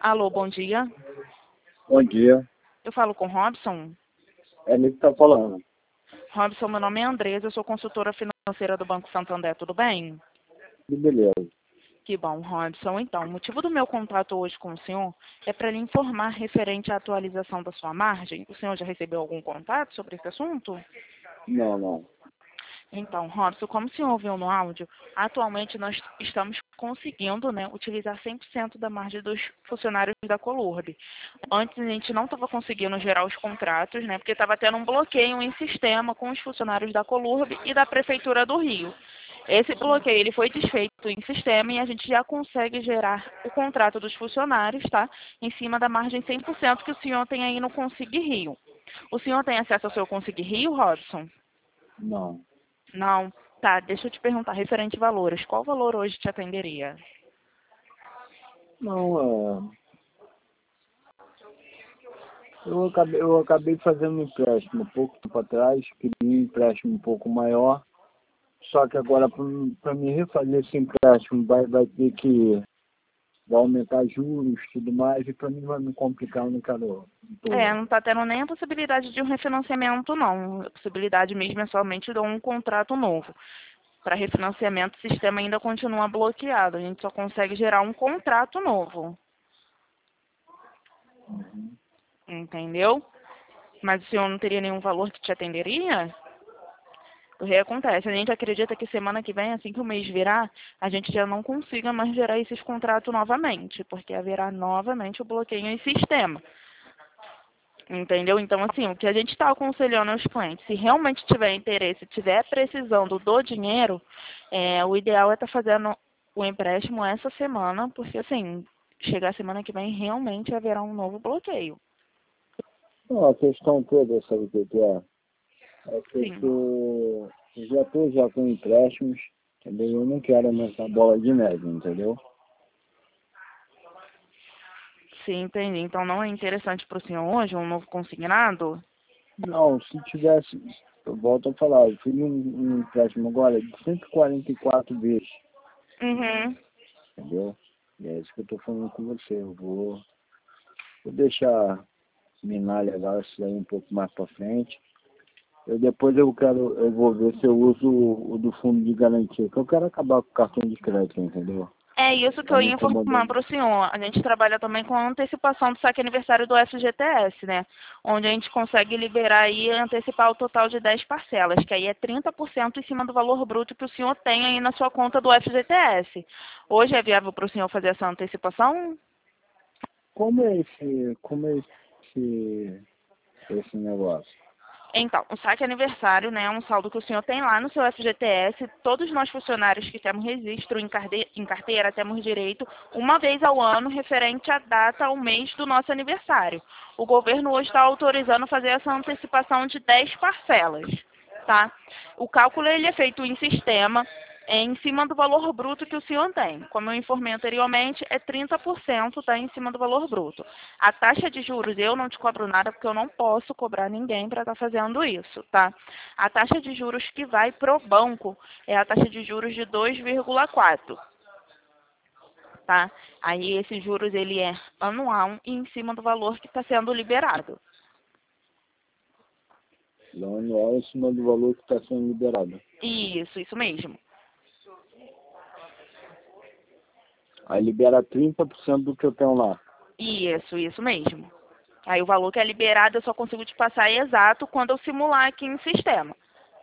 Alô, bom dia. Bom dia. Eu falo com Robson. É ele que está falando. Robson, meu nome é Andresa, eu sou consultora financeira do Banco Santander, tudo bem? Que beleza. Que bom, Robson. Então, o motivo do meu contato hoje com o senhor é para lhe informar referente à atualização da sua margem. O senhor já recebeu algum contato sobre esse assunto? Não. Então, Robson, como o senhor viu no áudio, atualmente nós estamos conseguindo, né, utilizar 100% da margem dos funcionários da Colurb. Antes a gente não estava conseguindo gerar os contratos, né, porque estava tendo um bloqueio em sistema com os funcionários da Colurb e da Prefeitura do Rio. Esse bloqueio ele foi desfeito em sistema e a gente já consegue gerar o contrato dos funcionários, tá? Em cima da margem 100% que o senhor tem aí no Consig Rio. O senhor tem acesso ao seu Consig Rio, Robson? Não. Não. Tá, deixa eu te perguntar, referente a valores, qual valor hoje te atenderia? Não, eu acabei fazendo um empréstimo pouco tempo atrás, queria um empréstimo um pouco maior, só que agora para me refazer esse empréstimo vai ter que vai aumentar juros e tudo mais, e para mim vai me complicar, eu não quero. Não está tendo nem a possibilidade de um refinanciamento, não. A possibilidade mesmo é somente de um contrato novo. Para refinanciamento, o sistema ainda continua bloqueado. A gente só consegue gerar um contrato novo. Entendeu? Mas o senhor não teria nenhum valor que te atenderia? O que acontece? A gente acredita que semana que vem, assim que o mês virar, a gente já não consiga mais gerar esses contratos novamente, porque haverá novamente o bloqueio em sistema. Entendeu? Então, assim, o que a gente está aconselhando aos clientes, se realmente tiver interesse, tiver precisando do dinheiro, o ideal é estar fazendo o empréstimo essa semana, porque, assim, chegar a semana que vem, realmente haverá um novo bloqueio. Não, a questão toda, sabe o que é? É que Sim. eu já estou já com empréstimos, entendeu? Eu não quero aumentar a bola de neve, entendeu? Sim, entendi. Então, não é interessante para o senhor hoje um novo consignado? Não, se tivesse, eu volto a falar, eu fiz um empréstimo agora de 144 vezes, Uhum. entendeu? E é isso que eu estou falando com você. Eu vou deixar minar legal isso daí um pouco mais para frente. Depois eu vou ver se eu uso o do fundo de garantia, que eu quero acabar com o cartão de crédito, entendeu? É isso que Tá eu me ia informar incomodando. para o senhor. A gente trabalha também com a antecipação do saque aniversário do FGTS, né? Onde a gente consegue liberar e antecipar o total de 10 parcelas, que aí é 30% em cima do valor bruto que o senhor tem aí na sua conta do FGTS. Hoje é viável para o senhor fazer essa antecipação? Esse negócio? Então, o saque aniversário, né, é um saldo que o senhor tem lá no seu FGTS. Todos nós funcionários que temos registro em carteira temos direito uma vez ao ano referente à data, ao mês do nosso aniversário. O governo hoje está autorizando fazer essa antecipação de 10 parcelas, tá? O cálculo ele é feito em sistema, em cima do valor bruto que o senhor tem. Como eu informei anteriormente, é 30%, tá, em cima do valor bruto. A taxa de juros, eu não te cobro nada, porque eu não posso cobrar ninguém para estar fazendo isso, tá? A taxa de juros que vai pro banco é a taxa de juros de 2,4, tá? Aí esses juros, ele é anual e em cima do valor que está sendo liberado. Não anual em cima do valor que está sendo liberado. Isso mesmo. Aí libera 30% do que eu tenho lá. Isso mesmo. Aí o valor que é liberado eu só consigo te passar exato quando eu simular aqui em sistema.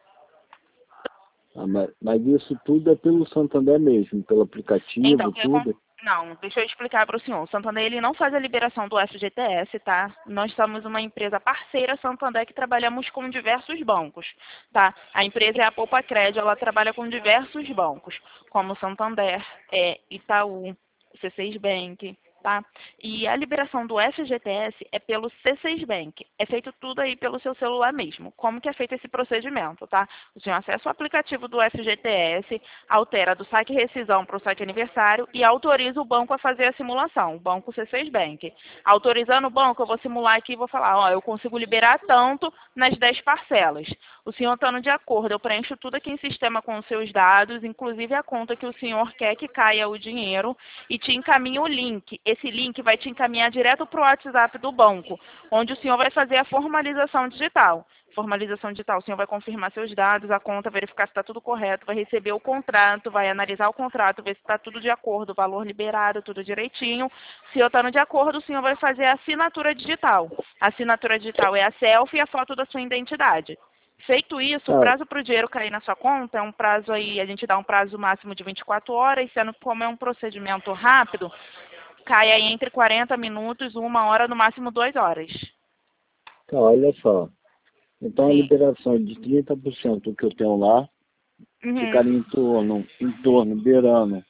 Ah, mas isso tudo é pelo Santander mesmo, pelo Então, aplicativo, tudo. não, deixa eu explicar para o senhor. O Santander ele não faz a liberação do FGTS, tá? Nós somos uma empresa parceira Santander que trabalhamos com diversos bancos, tá? A empresa é a Poupa Crédito, ela trabalha com diversos bancos, como Santander, Itaú, C6 Bank, tá? E a liberação do FGTS é pelo C6 Bank. É feito tudo aí pelo seu celular mesmo. Como que é feito esse procedimento, tá? O senhor acessa o aplicativo do FGTS, altera do saque rescisão para o saque aniversário e autoriza o banco a fazer a simulação, o banco C6 Bank. Autorizando o banco, eu vou simular aqui e vou falar, ó, eu consigo liberar tanto nas 10 parcelas. O senhor estando de acordo, eu preencho tudo aqui em sistema com os seus dados, inclusive a conta que o senhor quer que caia o dinheiro, e te encaminho o link. esse link vai te encaminhar direto para o WhatsApp do banco, onde o senhor vai fazer a formalização digital. Formalização digital, o senhor vai confirmar seus dados, a conta, verificar se está tudo correto, vai receber o contrato, vai analisar o contrato, ver se está tudo de acordo, o valor liberado, tudo direitinho. Se eu estando de acordo, o senhor vai fazer a assinatura digital. A assinatura digital é a selfie e a foto da sua identidade. Feito isso, o Ah, prazo para o dinheiro cair na sua conta é um prazo aí, a gente dá um prazo máximo de 24 horas, sendo que como é um procedimento rápido, cai aí entre 40 minutos, 1 hora, no máximo 2 horas. tá, olha só. Então a Sim. liberação de 30% que eu tenho lá Uhum. ficaria beirando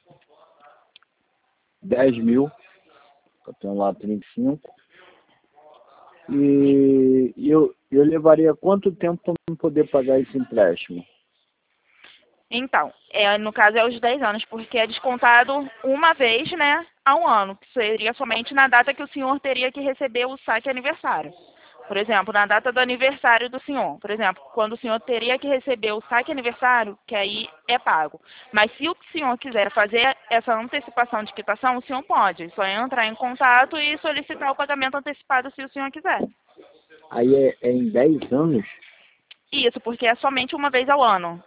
10 mil, eu tenho lá 35. E eu levaria quanto tempo para poder pagar esse empréstimo? Então, no caso é os 10 anos, porque é descontado uma vez, né, ao ano, que seria somente na data que o senhor teria que receber o saque aniversário. Por exemplo, na data do aniversário do senhor. Por exemplo, quando o senhor teria que receber o saque aniversário, que aí é pago. Mas se o senhor quiser fazer essa antecipação de quitação, o senhor pode. Só entrar em contato e solicitar o pagamento antecipado se o senhor quiser. Aí é em 10 anos? Isso, porque é somente uma vez ao ano.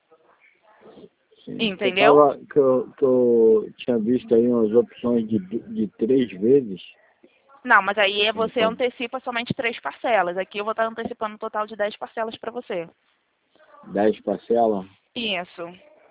Sim. Entendeu? Que eu tinha visto aí umas opções de 3 vezes. Não, mas aí você Então, antecipa somente 3 parcelas. Aqui eu vou estar antecipando um total de 10 parcelas para você. 10 parcelas, Isso.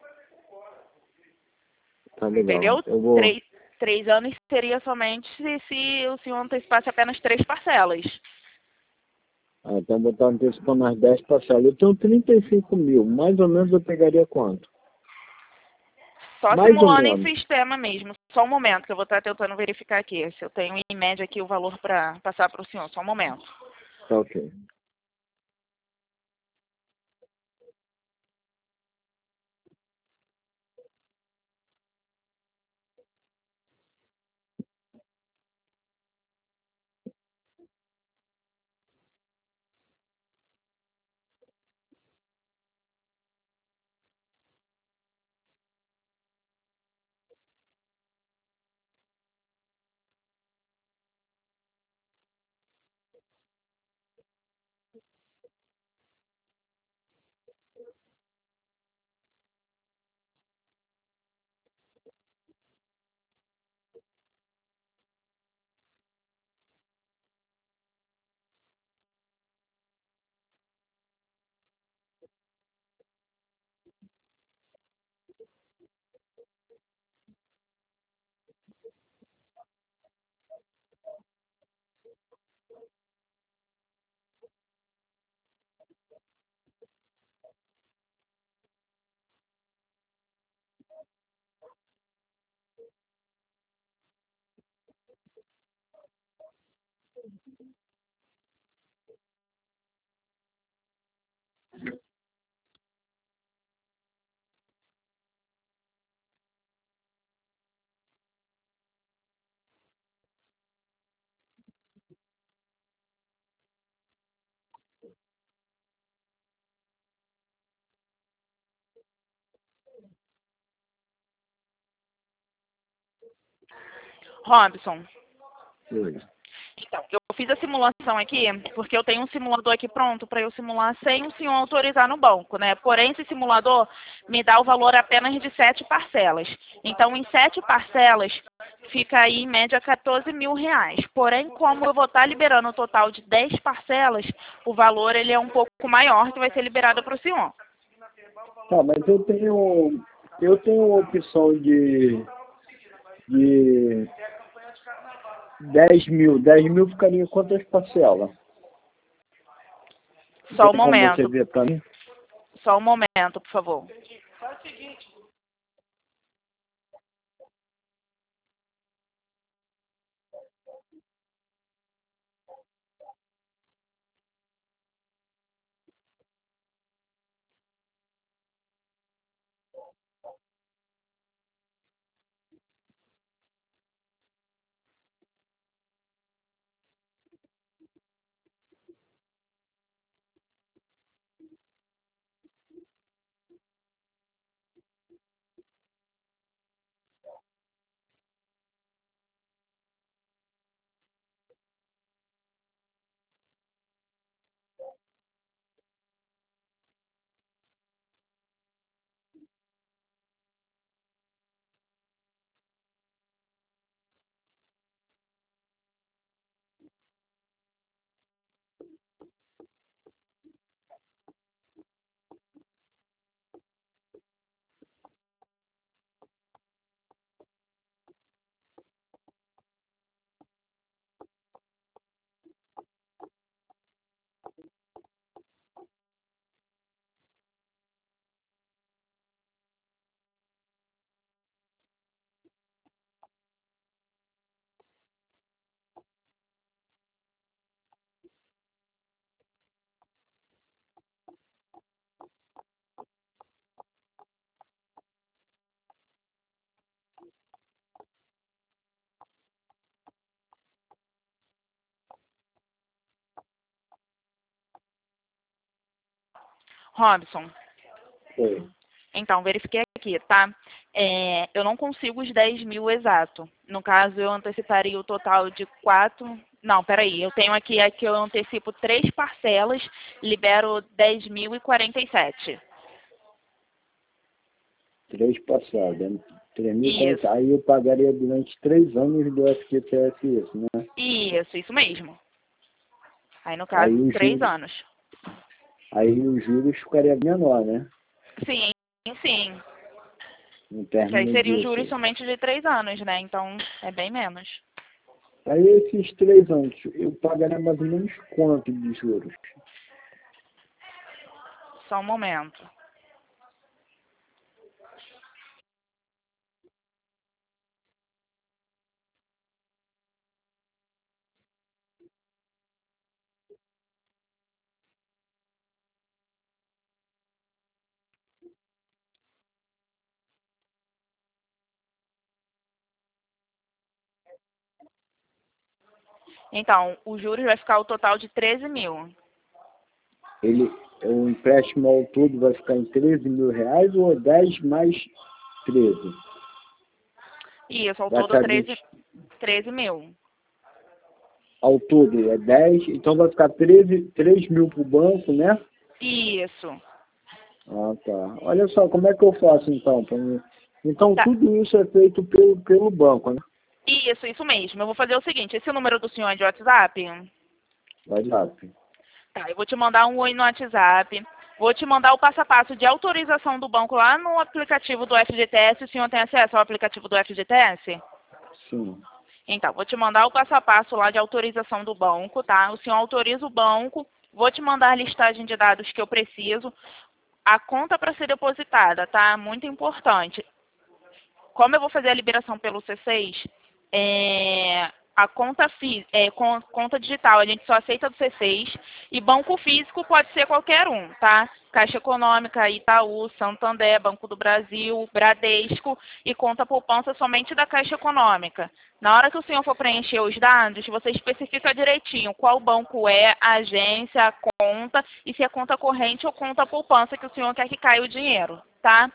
tá legal. Entendeu? Eu vou. 3 anos seria somente se o senhor antecipasse apenas 3 parcelas. Então vou estar antecipando as 10 parcelas. Eu tenho 35 mil, mais ou menos eu pegaria quanto? Só Mais ou simulando em menos. sistema mesmo. Só um momento que eu vou estar tentando verificar aqui. Se eu tenho em média aqui o valor para passar para o senhor. Só um momento. Tá ok. Robson. Oi. Então, eu fiz a simulação aqui, porque eu tenho um simulador aqui pronto para eu simular sem o senhor autorizar no banco, né? Porém, esse simulador me dá o valor apenas de 7 parcelas. Então, em 7 parcelas, fica aí em média 14 mil reais. Porém, como eu vou estar liberando o total de 10 parcelas, o valor ele é um pouco maior que vai ser liberado para o senhor. Tá, mas eu tenho a opção de 10 mil. 10 mil ficaria em quantas parcelas? Só um Tem como você momento, ver para mim? só um momento, por favor. Robson, Oi. então, verifiquei aqui, tá? Eu não consigo os 10 mil exato. No caso, eu anteciparia o total de 4... Não, peraí, eu tenho aqui que eu antecipo 3 parcelas, libero 10.047. 3 passadas. 3.040. Isso, Aí eu pagaria durante 3 anos do FGTS isso, né? isso mesmo. Aí, no Aí caso, os 3 juros, anos. aí os juros ficaria menor, né? Sim, sim. No Que aí término seria os juros disso. somente de 3 anos, né? Então, é bem menos. Aí esses 3 anos, eu pagaria mais ou menos quanto de juros? Só um momento. Então, os juros vai ficar o total de 13 mil. O empréstimo ao todo vai ficar em 13 mil reais ou 10 mais 13? Isso, ao Vai todo ficar 13 mil. ao todo é 10, então vai ficar 3 mil para o banco, né? Isso. Ah, tá. Olha só, como é que eu faço então? Então Tá. tudo isso é feito pelo banco, né? Isso mesmo. Eu vou fazer o seguinte, esse número do senhor é de WhatsApp? Vai lá. Tá, eu vou te mandar um oi no WhatsApp. Vou te mandar o passo a passo de autorização do banco lá no aplicativo do FGTS. O senhor tem acesso ao aplicativo do FGTS? Sim. Então, vou te mandar o passo a passo lá de autorização do banco, tá? O senhor autoriza o banco. Vou te mandar a listagem de dados que eu preciso. A conta para ser depositada, tá? Muito importante. Como eu vou fazer a liberação pelo C6, a conta digital a gente só aceita do C6 e banco físico pode ser qualquer um, tá? Caixa Econômica, Itaú, Santander, Banco do Brasil, Bradesco e conta poupança somente da Caixa Econômica. Na hora que o senhor for preencher os dados, você especifica direitinho qual banco é, a agência, a conta e se é conta corrente ou conta poupança que o senhor quer que caia o dinheiro, tá?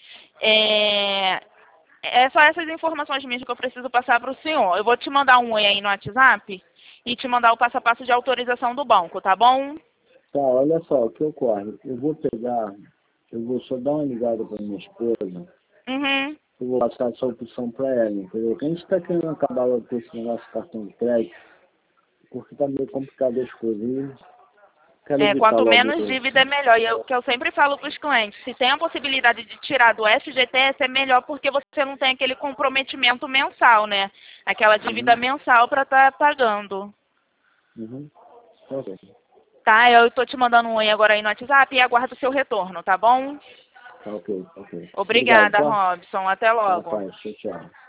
É só essas informações mesmo que eu preciso passar para o senhor. Eu vou te mandar um oi aí no WhatsApp e te mandar o passo a passo de autorização do banco, tá bom? Tá, olha só, o que ocorre? Eu vou só dar uma ligada para minha esposa, Uhum. eu vou passar essa opção para ela, entendeu? Que a gente está querendo acabar com esse negócio de cartão de crédito, porque tá meio complicado as coisas. E quero evitar Quanto logo menos isso. dívida é melhor. E o que eu sempre falo para os clientes, se tem a possibilidade de tirar do FGTS, é melhor porque você não tem aquele comprometimento mensal, né? Aquela dívida Uhum. mensal para estar pagando. Uhum. Ok. Tá? Eu estou te mandando um oi agora aí no WhatsApp e aguardo o seu retorno, tá bom? Tá ok, ok. Obrigado, Obrigada, tá? Robson. Até Tá, logo. paz. Tchau, tchau.